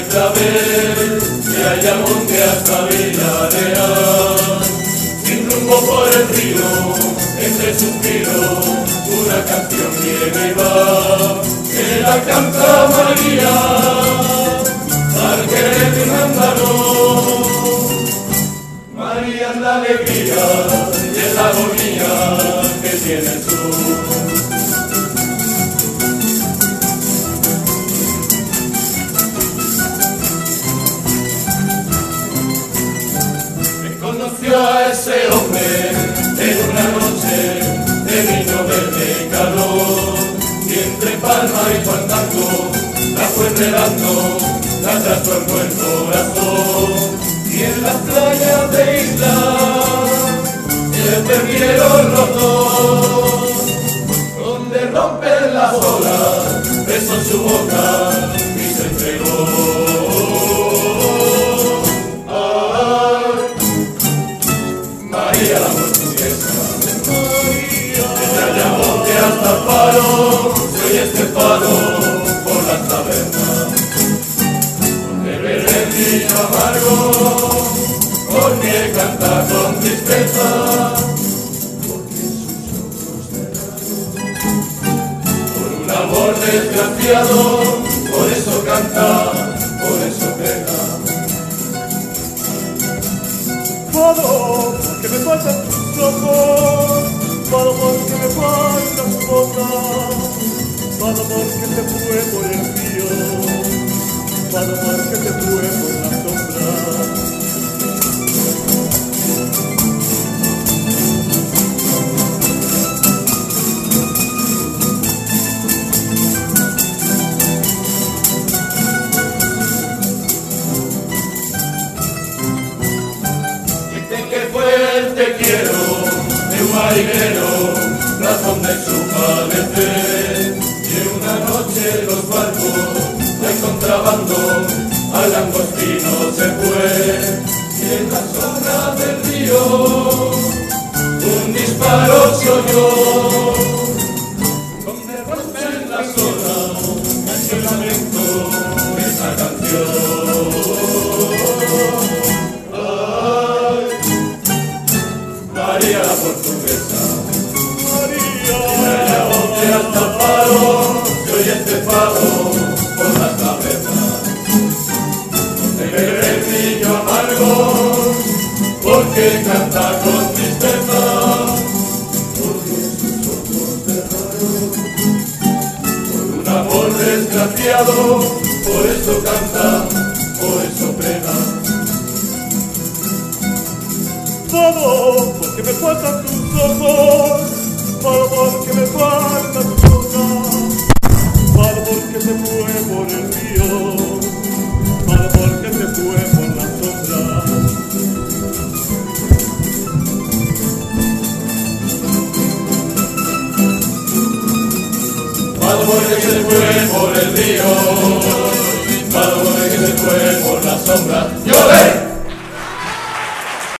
otra vez, de Ayamonte hasta Villarreal, sin rumbo por el río, entre suspiros, una canción viene y va, que la canta María, al querer de un andaluz. María es la alegría y es la agonía que tiene el sur. Conoció a ese hombre en una noche de vino verde y calor, y entre palma y fandango la fue enredando, la trastornó el corazón, y en las playas de Isla se perdieron los dos, donde rompen las olas, besó su boca y se entregó. María la portuguesa, desde Ayamonte hasta el Faro, soy Estefano por las tabernas, donde bebe el vino amargo, porque canta con tristeza, porque sus ojos cerraron, por un amor desgraciado, por eso canta, por eso pega. Todo porque me faltan tus ojos, todo porque me faltan tus bocas, todo porque te fue por el río, todo porque te fue por la sombra. Te quiero de un marinero, razón de su padecer, y en una noche los barcos de contrabando al Langostino se fue, y en la sombra del río un disparo se oyó, donde rompen las olas, el lamento de esa canción. María la portuguesa, María, de Ayamonte hasta el Faro, soy Estefano por las tabernas, de beber el vino amargo, porque canta con tristeza, porque sus ojos cerraron, por un amor desgraciado, por eso canta, por eso pena. Todo porque me faltan tus ojos, todo porque me falta tu boca, todo porque te fue por el río, todo porque te fue por la sombra. Todo porque se fue por el río, todo porque se fue por la sombra. ¡Lloré!